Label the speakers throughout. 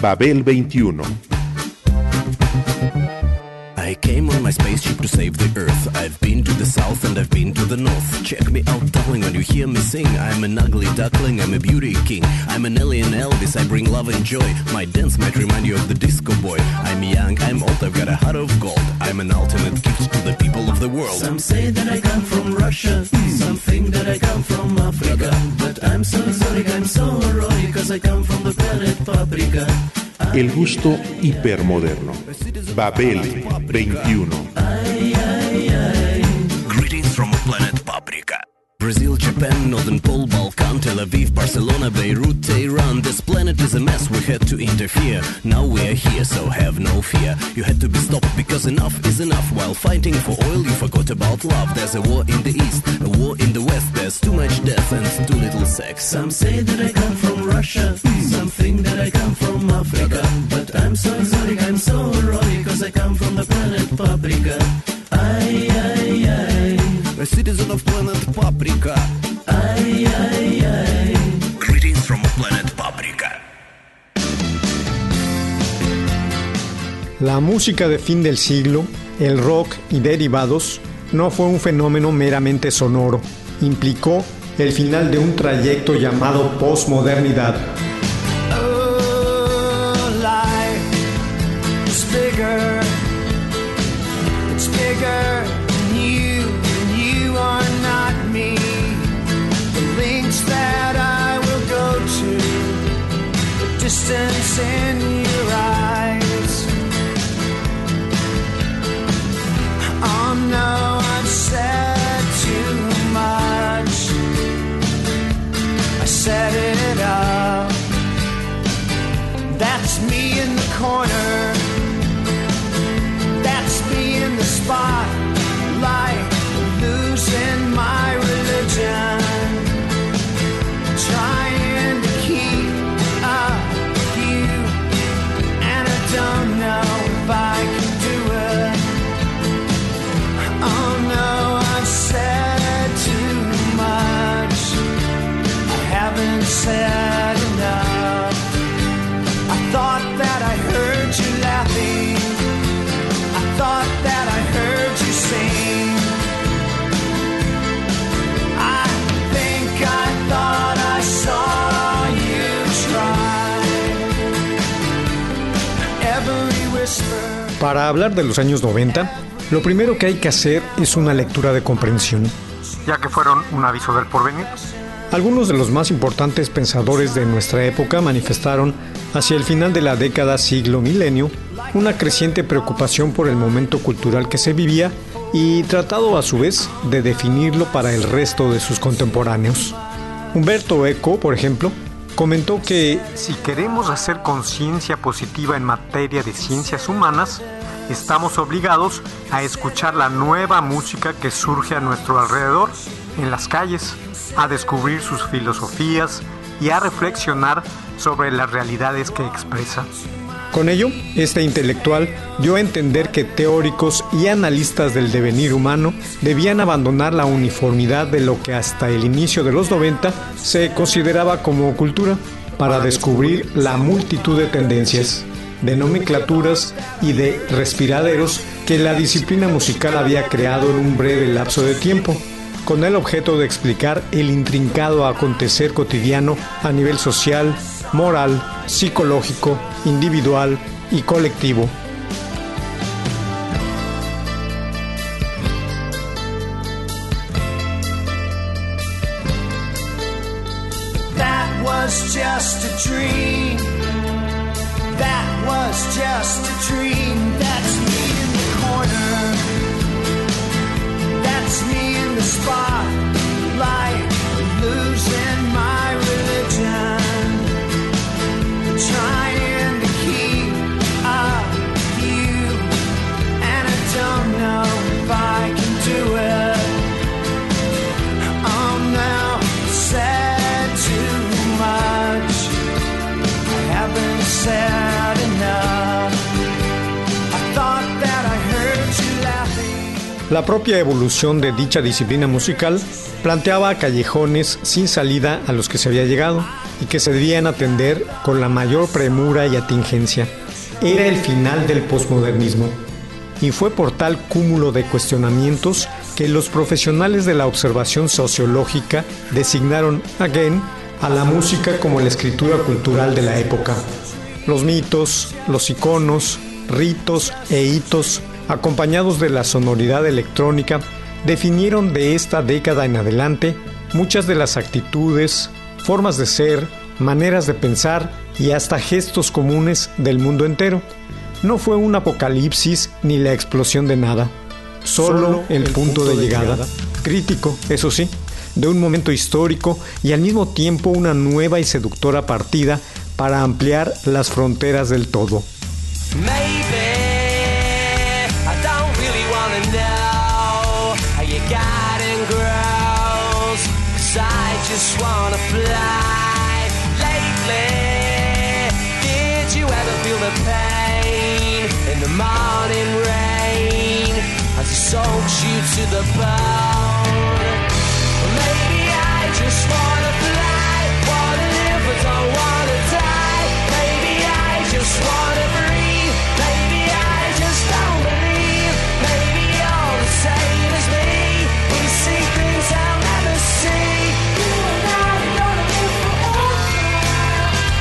Speaker 1: Babel 21.
Speaker 2: I came on my spaceship to save the Earth. I've been to the south and I've been to the north. Check me out, darling, when you hear me sing. I'm an ugly duckling, I'm a beauty king. I'm an alien Elvis, I bring love and joy. My dance might remind you of the disco boy. I'm young, I'm old, I've got a heart of gold. I'm an ultimate gift to the people of the world.
Speaker 3: Some say that I come from Russia, some think that I come from Africa. But I'm so exotic, I'm so erotic, cause I come from the planet Paprika.
Speaker 1: El gusto hipermoderno. Babel 21.
Speaker 2: Greetings from planet Paprika. Brazil, Japan, Northern Pole, Balkan, Tel Aviv, Barcelona, Beirut, Tehran. This planet is a mess, we had to interfere. Now we are here, so have no fear. You had to be stopped because enough is enough. While fighting for oil, you forgot about love. There's a war in the east, a war in the west. There's too much death and too little sex.
Speaker 3: Some say that I come from Russia, some think that I come from Africa. But I'm so exotic, I'm so erotic, cause I come from the planet Paprika. Ay, ay, ay.
Speaker 2: A citizen of planet Paprika.
Speaker 3: Ay, ay, ay.
Speaker 2: Greetings from planet Paprika.
Speaker 4: La música de fin del siglo, el rock y derivados, no fue un fenómeno meramente sonoro. Implicó el final de un trayecto llamado posmodernidad.
Speaker 5: Oh, life is bigger. It's bigger than you are not me. The links that I will go to, the distance in your eyes. Oh no, I've said too much. I set it up. That's me in the corner. That's me in the spotlight, losing my religion, trying to keep up with you, and I don't know if I can do it. Oh no, I've said too much. I haven't said enough. I thought that I heard you laughing. I thought that I heard you sing. I think I thought I saw you try. Every whisper.
Speaker 4: Para hablar de los años 90, lo primero que hay que hacer es una lectura de comprensión,
Speaker 6: ya que fueron un aviso del porvenir.
Speaker 4: Algunos de los más importantes pensadores de nuestra época manifestaron, hacia el final de la década siglo milenio, una creciente preocupación por el momento cultural que se vivía y tratado a su vez de definirlo para el resto de sus contemporáneos. Humberto Eco, por ejemplo, comentó que
Speaker 6: si queremos hacer conciencia positiva en materia de ciencias humanas, estamos obligados a escuchar la nueva música que surge a nuestro alrededor, en las calles, a descubrir sus filosofías y a reflexionar sobre las realidades que expresa.
Speaker 4: Con ello, este intelectual dio a entender que teóricos y analistas del devenir humano debían abandonar la uniformidad de lo que hasta el inicio de los 90 se consideraba como cultura, para descubrir la multitud de tendencias, de nomenclaturas y de respiraderos que la disciplina musical había creado en un breve lapso de tiempo, con el objeto de explicar el intrincado acontecer cotidiano a nivel social, moral, psicológico, individual y colectivo.
Speaker 5: That was just a dream. That was just a dream. That's me in the corner. That's me in the spotlight, losing my religion, trying to keep up with you, and I don't know if I can do it. Oh no, said too much. I haven't said enough. I thought that I heard you laughing.
Speaker 4: La propia evolución de dicha disciplina musical planteaba callejones sin salida a los que se había llegado, y que se debían atender con la mayor premura y atingencia. Era el final del posmodernismo, y fue por tal cúmulo de cuestionamientos que los profesionales de la observación sociológica designaron again a la música como la escritura cultural de la época. Los mitos, los iconos, ritos e hitos, acompañados de la sonoridad electrónica, definieron de esta década en adelante muchas de las actitudes, formas de ser, maneras de pensar y hasta gestos comunes del mundo entero. No fue un apocalipsis ni la explosión de nada, solo el punto de llegada, crítico, eso sí, de un momento histórico y al mismo tiempo una nueva y seductora partida para ampliar las fronteras del todo.
Speaker 5: Maybe I don't really wanna know how your garden grows, 'cause I just wanna fly. Lately, did you ever feel the pain in the morning rain as it soaks you to the bone? Well, maybe I just wanna fly, wanna live but don't wanna die. Maybe I just wanna breathe, maybe I just don't believe. Maybe you're the same as me, we see things I'll never see. You and I are gonna live forever.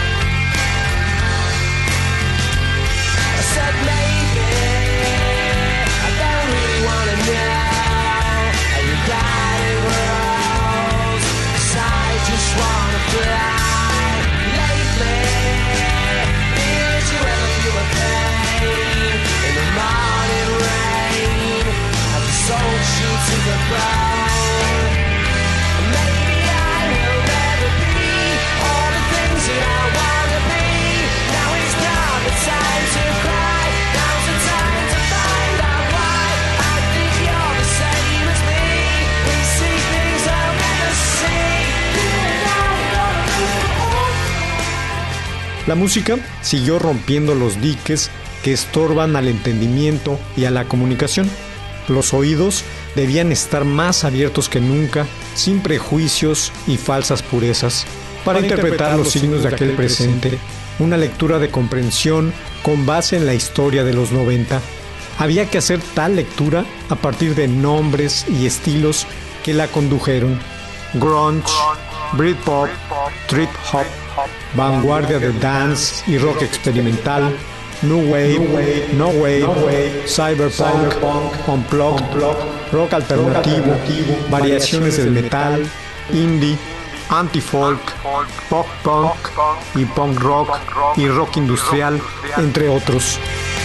Speaker 5: I said maybe I don't really wanna know how you got it grows, 'cause I just wanna fly. Lately, did you ever feel the pain in the morning rain as it soaks you to the bone? Maybe I will never be all the things that I wanna be. Now it's not the time to cry, now's the time to find out why. I think you're the same as me, we see things I'll never see. You and I are gonna live forever.
Speaker 4: La música siguió rompiendo los diques que estorban al entendimiento y a la comunicación. Los oídos debían estar más abiertos que nunca, sin prejuicios y falsas purezas, para interpretar los signos de aquel presente, una lectura de comprensión con base en la historia de los 90. Había que hacer tal lectura a partir de nombres y estilos que la condujeron: grunge, Britpop, trip hop, vanguardia de dance y rock experimental, new wave, no wave, cyberpunk, unplugged, rock alternativo, variaciones del metal, indie, anti-folk, pop punk y punk rock y rock industrial, entre otros.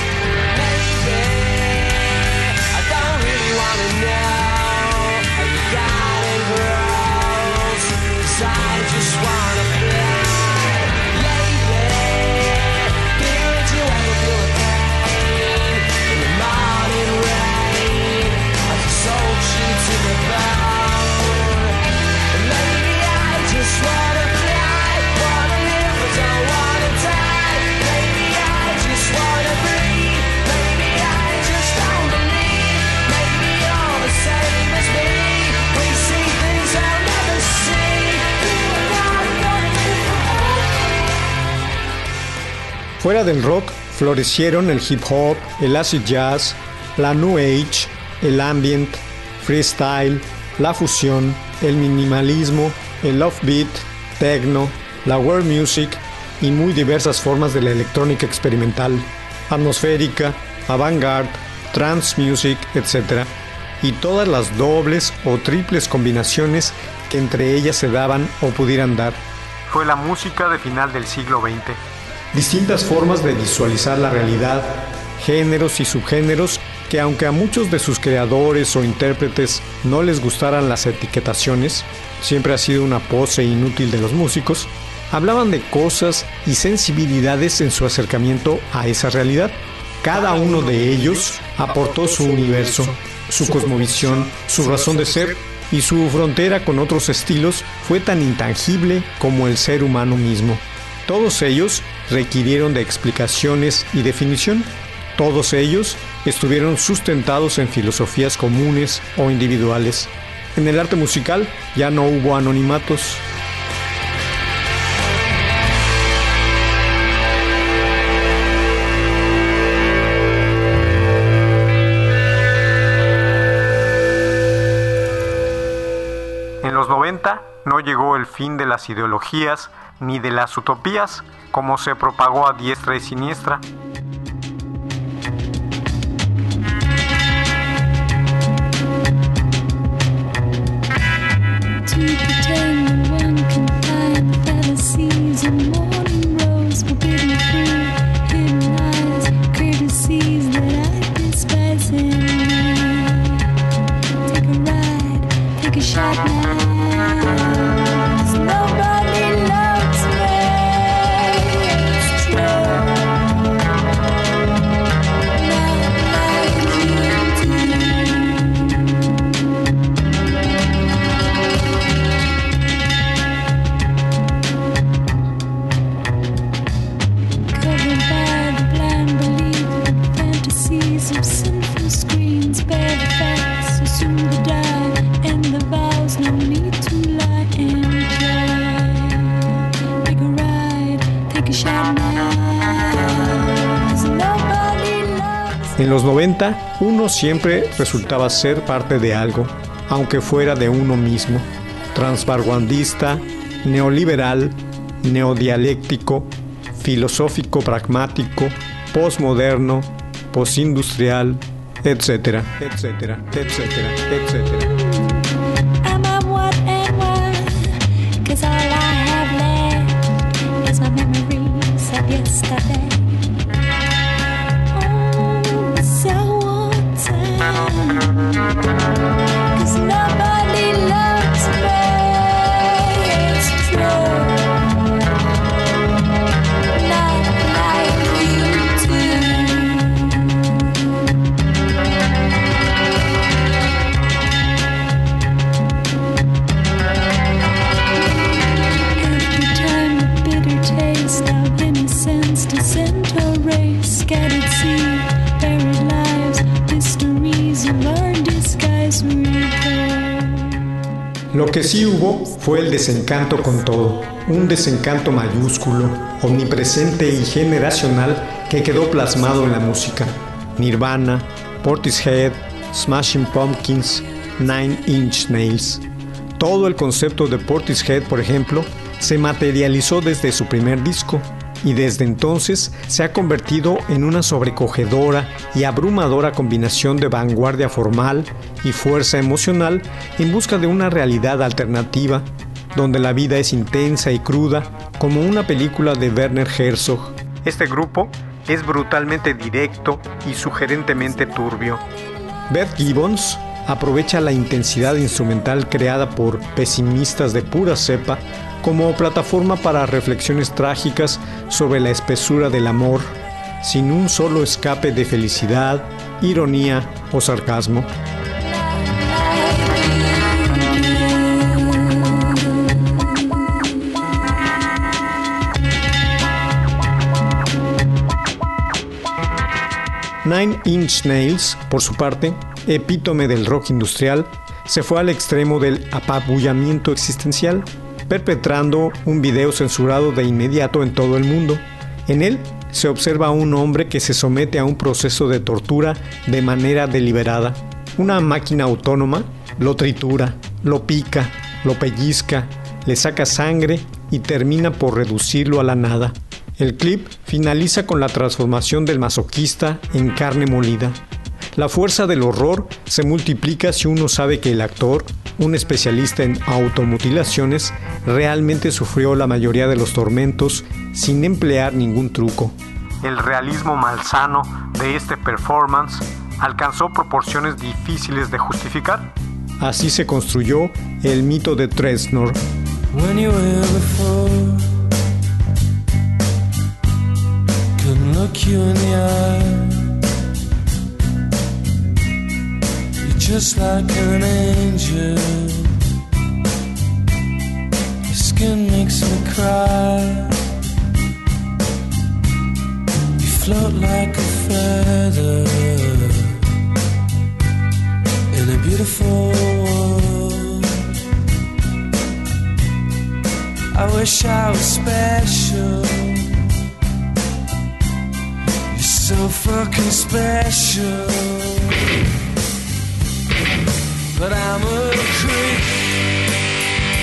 Speaker 4: Fuera del rock, florecieron el hip hop, el acid jazz, la new age, el ambient, freestyle, la fusión, el minimalismo, el offbeat, techno, la world music y muy diversas formas de la electrónica experimental, atmosférica, avant-garde, trance music, etc. Y todas las dobles o triples combinaciones que entre ellas se daban o pudieran dar.
Speaker 6: Fue la música de final del siglo XX.
Speaker 4: Distintas formas de visualizar la realidad, géneros y subgéneros que, aunque a muchos de sus creadores o intérpretes no les gustaran las etiquetaciones, siempre ha sido una pose inútil de los músicos, hablaban de cosas y sensibilidades en su acercamiento a esa realidad. Cada uno de ellos aportó su universo, su cosmovisión, su razón de ser, y su frontera con otros estilos fue tan intangible como el ser humano mismo. Todos ellos requirieron de explicaciones y definición. Todos ellos estuvieron sustentados en filosofías comunes o individuales. En el arte musical ya no hubo anonimatos.
Speaker 6: 90 no llegó el fin de las ideologías ni de las utopías, como se propagó a diestra y siniestra.
Speaker 4: En los 90, uno siempre resultaba ser parte de algo, aunque fuera de uno mismo. Transvanguardista, neoliberal, neodialéctico, filosófico pragmático, posmoderno, postindustrial, etcétera, etcétera, etcétera, etcétera. Lo que sí hubo fue el desencanto con todo, un desencanto mayúsculo, omnipresente y generacional que quedó plasmado en la música. Nirvana, Portishead, Smashing Pumpkins, Nine Inch Nails. Todo el concepto de Portishead, por ejemplo, se materializó desde su primer disco y desde entonces se ha convertido en una sobrecogedora y abrumadora combinación de vanguardia formal y fuerza emocional en busca de una realidad alternativa donde la vida es intensa y cruda como una película de Werner Herzog. Este grupo es brutalmente directo y sugerentemente turbio. Beth Gibbons aprovecha la intensidad instrumental creada por pesimistas de pura cepa como plataforma para reflexiones trágicas sobre la espesura del amor, sin un solo escape de felicidad, ironía o sarcasmo. Nine Inch Nails, por su parte, epítome del rock industrial, se fue al extremo del apabullamiento existencial, perpetrando un video censurado de inmediato en todo el mundo. En él se observa a un hombre que se somete a un proceso de tortura de manera deliberada. Una máquina autónoma lo tritura, lo pica, lo pellizca, le saca sangre y termina por reducirlo a la nada. El clip finaliza con la transformación del masoquista en carne molida. La fuerza del horror se multiplica si uno sabe que el actor, un especialista en automutilaciones, realmente sufrió la mayoría de los tormentos sin emplear ningún truco. El realismo malsano de este performance alcanzó proporciones difíciles de justificar. Así se construyó el mito de Tresnor.
Speaker 3: When you were before, couldn't look you in the eye. You're just like an angel. Your skin makes me cry. You float like a feather in a beautiful world. I wish I was special. You're so fucking special. But I'm a creep.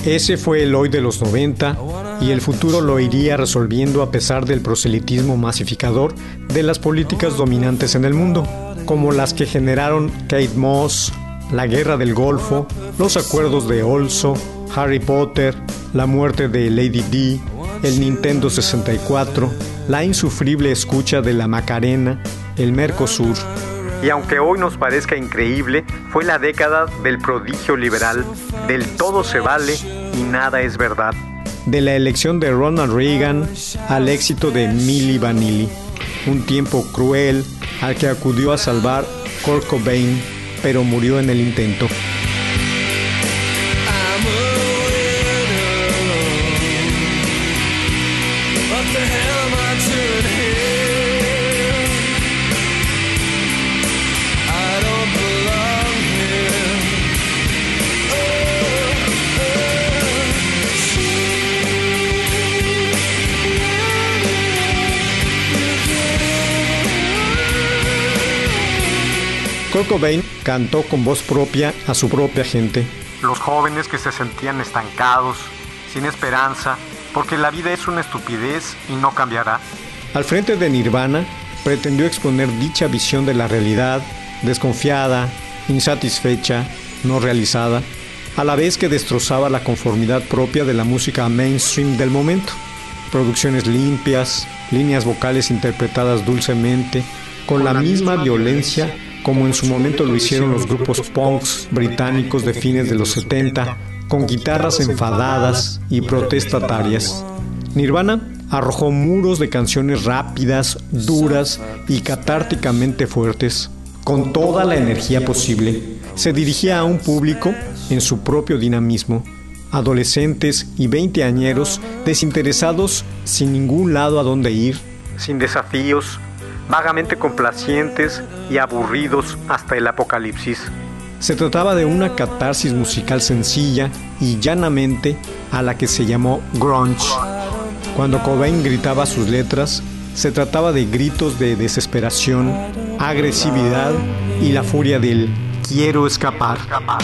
Speaker 4: Ese fue el hoy de los 90 y el futuro lo iría resolviendo a pesar del proselitismo masificador de las políticas dominantes en el mundo, como las que generaron Kate Moss, la Guerra del Golfo, los acuerdos de Oslo, Harry Potter, la muerte de Lady Di, el Nintendo 64, la insufrible escucha de la Macarena, el Mercosur. Y aunque hoy nos parezca increíble, fue la década del prodigio liberal, del todo se vale y nada es verdad. De la elección de Ronald Reagan al éxito de Milli Vanilli. Un tiempo cruel al que acudió a salvar Kurt Cobain, pero murió en el intento. Kurt Cobain cantó con voz propia a su propia gente.
Speaker 6: Los jóvenes que se sentían estancados, sin esperanza, porque la vida es una estupidez y no cambiará.
Speaker 4: Al frente de Nirvana, pretendió exponer dicha visión de la realidad, desconfiada, insatisfecha, no realizada, a la vez que destrozaba la conformidad propia de la música mainstream del momento. Producciones limpias, líneas vocales interpretadas dulcemente, con la misma violencia como en su momento lo hicieron los grupos punks británicos de fines de los 70, con guitarras enfadadas y protestatarias. Nirvana arrojó muros de canciones rápidas, duras y catárticamente fuertes, con toda la energía posible. Se dirigía a un público en su propio dinamismo, adolescentes y veinteañeros desinteresados sin ningún lado a dónde ir, sin desafíos, vagamente complacientes y aburridos hasta el apocalipsis. Se trataba de una catarsis musical sencilla y llanamente a la que se llamó grunge. Cuando Cobain gritaba sus letras, se trataba de gritos de desesperación, agresividad y la furia del quiero escapar.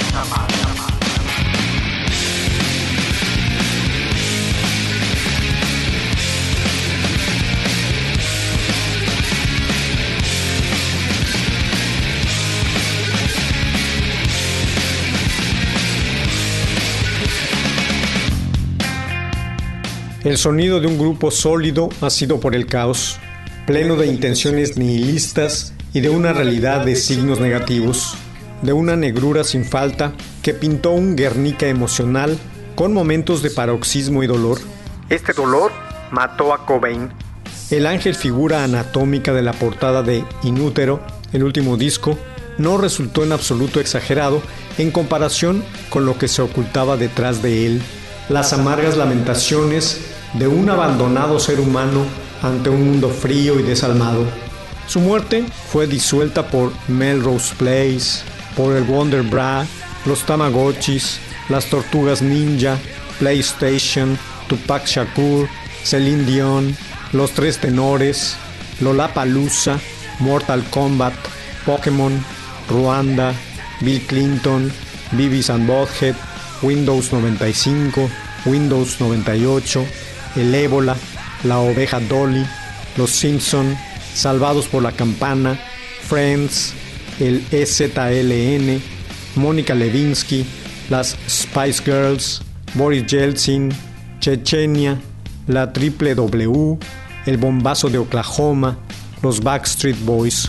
Speaker 4: El sonido de un grupo sólido nacido por el caos, pleno de intenciones nihilistas y de una realidad de signos negativos, de una negrura sin falta que pintó un Guernica emocional con momentos de paroxismo y dolor. Este dolor mató a Cobain. El ángel figura anatómica de la portada de In Utero, el último disco, no resultó en absoluto exagerado en comparación con lo que se ocultaba detrás de él. Las amargas lamentaciones de un abandonado ser humano ante un mundo frío y desalmado. Su muerte fue disuelta por Melrose Place, por el Wonder Bra, los Tamagotchis, las Tortugas Ninja, PlayStation, Tupac Shakur, Celine Dion, Los Tres Tenores, Lollapalooza, Mortal Kombat, Pokémon, Ruanda, Bill Clinton, Beavis and Butthead, Windows 95, Windows 98, el ébola, la oveja Dolly, los Simpson, Salvados por la Campana, Friends, el EZLN, Mónica Lewinsky, las Spice Girls, Boris Yeltsin, Chechenia, la Triple W, el bombazo de Oklahoma, los Backstreet Boys.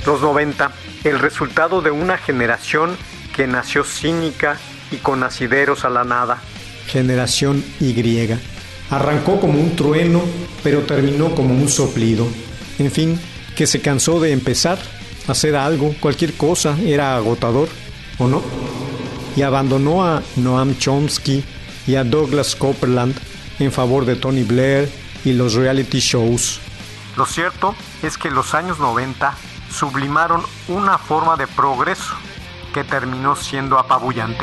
Speaker 6: Los 90, el resultado de una generación que nació cínica y con asideros a la nada.
Speaker 4: Generación Y. Arrancó como un trueno, pero terminó como un soplido. En fin, que se cansó de empezar, hacer algo, cualquier cosa, era agotador, ¿o no? Y abandonó a Noam Chomsky y a Douglas Coupland en favor de Tony Blair y los reality shows.
Speaker 6: Lo cierto es que los años 90 sublimaron una forma de progreso que terminó siendo apabullante.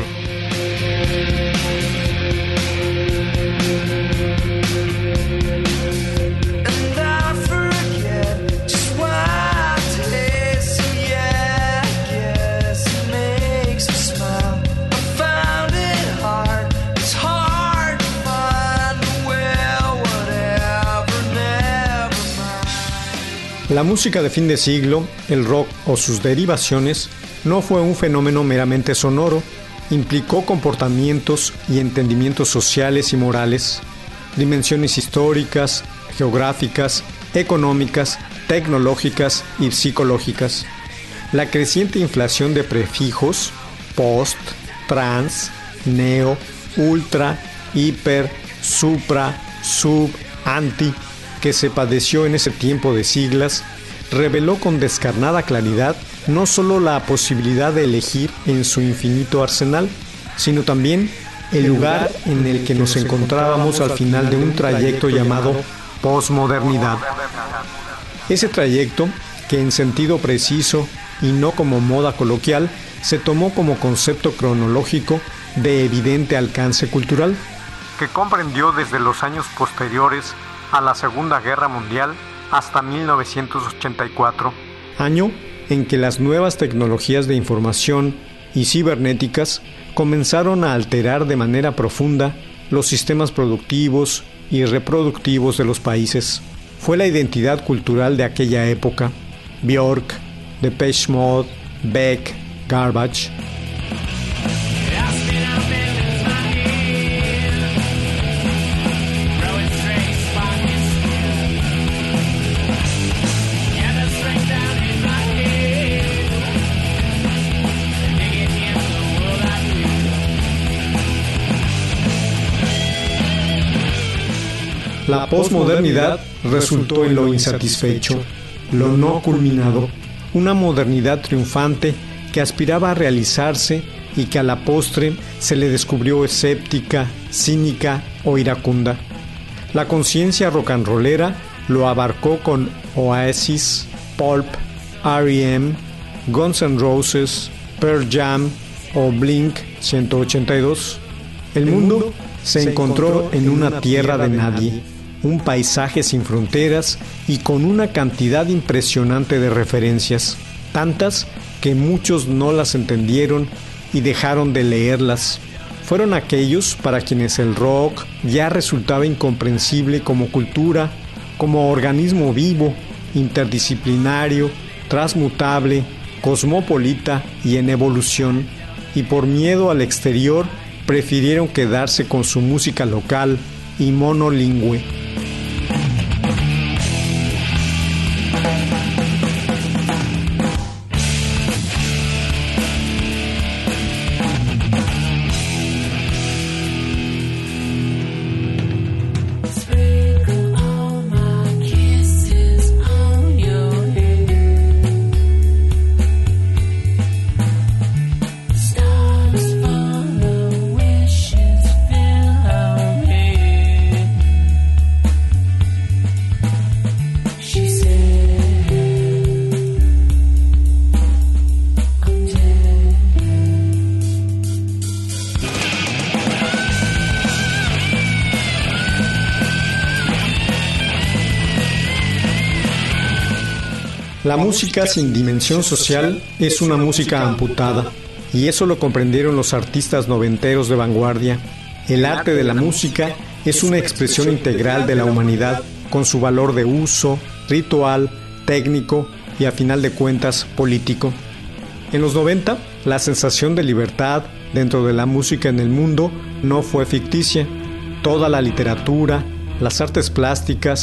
Speaker 4: La música de fin de siglo, el rock o sus derivaciones, no fue un fenómeno meramente sonoro, implicó comportamientos y entendimientos sociales y morales, dimensiones históricas, geográficas, económicas, tecnológicas y psicológicas. La creciente inflación de prefijos, post, trans, neo, ultra, hiper, supra, sub, anti, que se padeció en ese tiempo de siglas, reveló con descarnada claridad no solo la posibilidad de elegir en su infinito arsenal, sino también el lugar en el que nos encontrábamos al final de un trayecto llamado posmodernidad. Ese trayecto, que en sentido preciso y no como moda coloquial, se tomó como concepto cronológico de evidente alcance cultural,
Speaker 6: que comprendió desde los años posteriores a la Segunda Guerra Mundial hasta 1984.
Speaker 4: Año en que las nuevas tecnologías de información y cibernéticas comenzaron a alterar de manera profunda los sistemas productivos y reproductivos de los países. Fue la identidad cultural de aquella época. Björk, Depeche Mode, Beck, Garbage. La posmodernidad resultó en lo insatisfecho, lo no culminado, una modernidad triunfante que aspiraba a realizarse y que a la postre se le descubrió escéptica, cínica o iracunda. La conciencia rock and rollera lo abarcó con Oasis, Pulp, R.E.M., Guns N' Roses, Pearl Jam o Blink 182. El mundo se encontró en una tierra de nadie, un paisaje sin fronteras y con una cantidad impresionante de referencias, tantas que muchos no las entendieron y dejaron de leerlas. Fueron aquellos para quienes el rock ya resultaba incomprensible como cultura, como organismo vivo, interdisciplinario, transmutable, cosmopolita y en evolución, y por miedo al exterior prefirieron quedarse con su música local y monolingüe. La música sin dimensión social es una música amputada, y eso lo comprendieron los artistas noventeros de vanguardia. El arte de la música es una expresión integral de la humanidad, con su valor de uso, ritual, técnico y a final de cuentas político. En los 90, la sensación de libertad dentro de la música en el mundo no fue ficticia. Toda la literatura, las artes plásticas,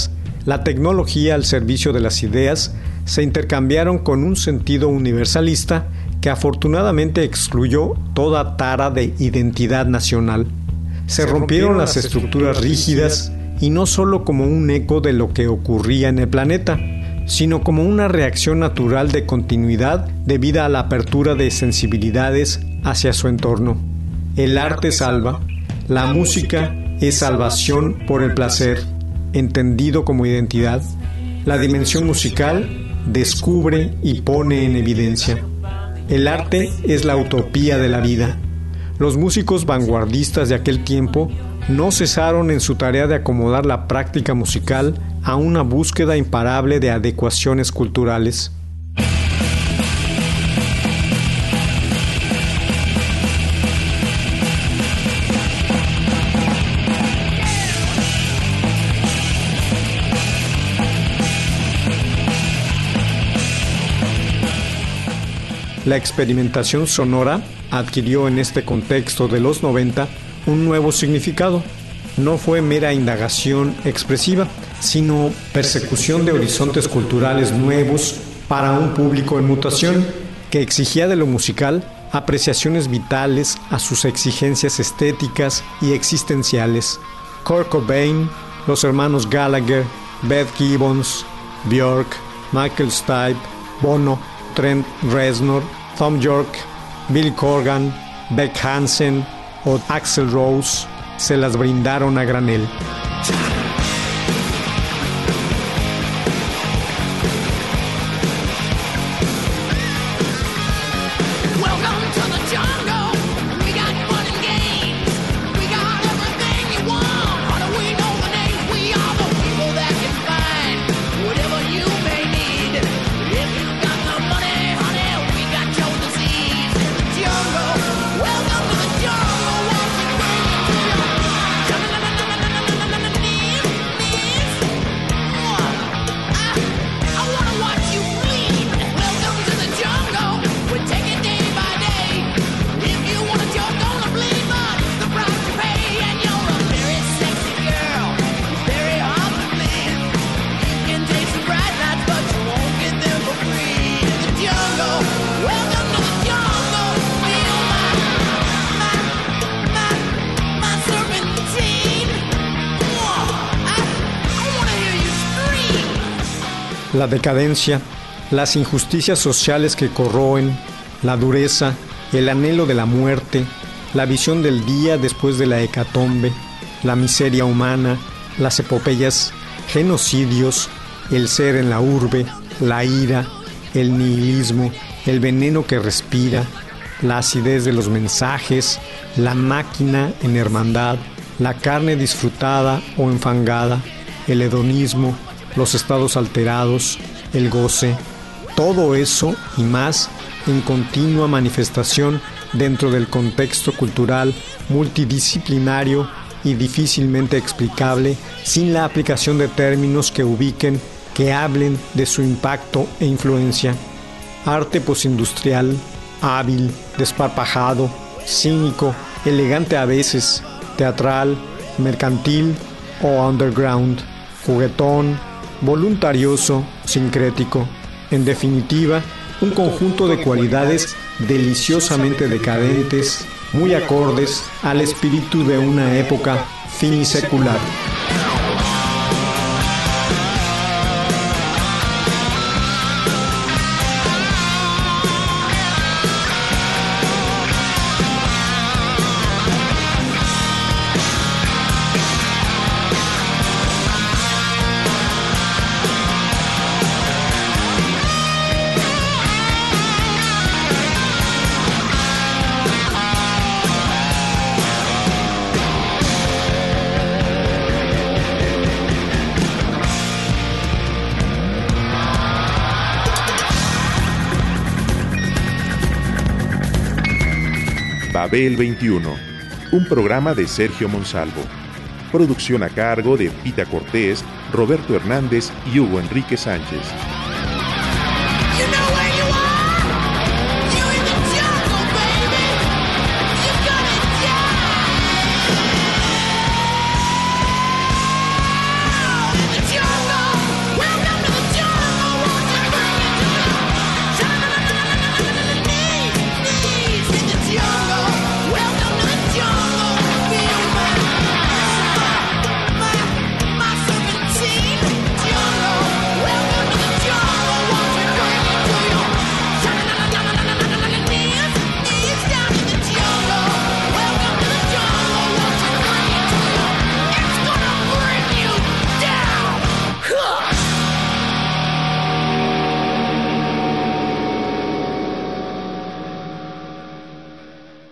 Speaker 4: la tecnología al servicio de las ideas se intercambiaron con un sentido universalista que afortunadamente excluyó toda tara de identidad nacional. Se rompieron las estructuras rígidas y no solo como un eco de lo que ocurría en el planeta, sino como una reacción natural de continuidad debida a la apertura de sensibilidades hacia su entorno. El arte salva, la música es salvación por el placer, entendido como identidad. La dimensión musical descubre y pone en evidencia. El arte es la utopía de la vida. Los músicos vanguardistas de aquel tiempo no cesaron en su tarea de acomodar la práctica musical a una búsqueda imparable de adecuaciones culturales. La experimentación sonora adquirió en este contexto de los 90 un nuevo significado. No fue mera indagación expresiva, sino persecución de horizontes culturales nuevos para un público en mutación que exigía de lo musical apreciaciones vitales a sus exigencias estéticas y existenciales. Kurt Cobain, los hermanos Gallagher, Beth Gibbons, Björk, Michael Stipe, Bono, Trent Reznor, Thom Yorke, Billy Corgan, Beck Hansen o Axl Rose se las brindaron a granel. La decadencia, las injusticias sociales que corroen, la dureza, el anhelo de la muerte, la visión del día después de la hecatombe, la miseria humana, las epopeyas, genocidios, el ser en la urbe, la ira, el nihilismo, el veneno que respira, la acidez de los mensajes, la máquina en hermandad, la carne disfrutada o enfangada, el hedonismo, los estados alterados, el goce, todo eso y más en continua manifestación dentro del contexto cultural multidisciplinario y difícilmente explicable sin la aplicación de términos que ubiquen, que hablen de su impacto e influencia. Arte posindustrial, hábil, desparpajado, cínico, elegante a veces, teatral, mercantil o underground, juguetón, voluntarioso, sincrético. En definitiva, un conjunto de cualidades deliciosamente decadentes, muy acordes al espíritu de una época finisecular.
Speaker 1: Babel 21, un programa de Sergio Monsalvo. Producción a cargo de Pita Cortés, Roberto Hernández y Hugo Enrique Sánchez.
Speaker 5: Jungle!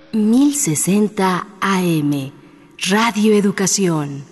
Speaker 7: 1060 AM, Radio Educación.